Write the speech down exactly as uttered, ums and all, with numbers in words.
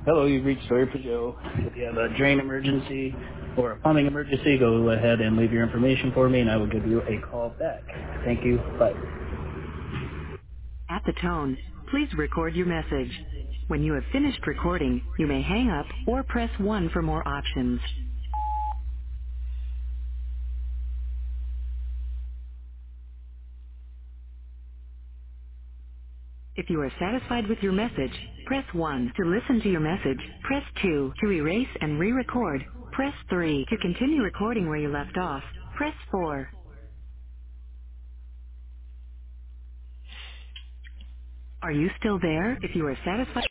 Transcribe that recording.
Hello, you've reached Story for Joe. If you have a drain emergency or a plumbing emergency, go ahead and leave your information for me, and I will give you a call back. Thank you. Bye. At the tone, please record your message. When you have finished recording, you may hang up or press one for more options. If you are satisfied with your message, press one. To listen to your message, press two. To erase and re-record, press three. To continue recording where you left off, press four. Are you still there? If you are satisfied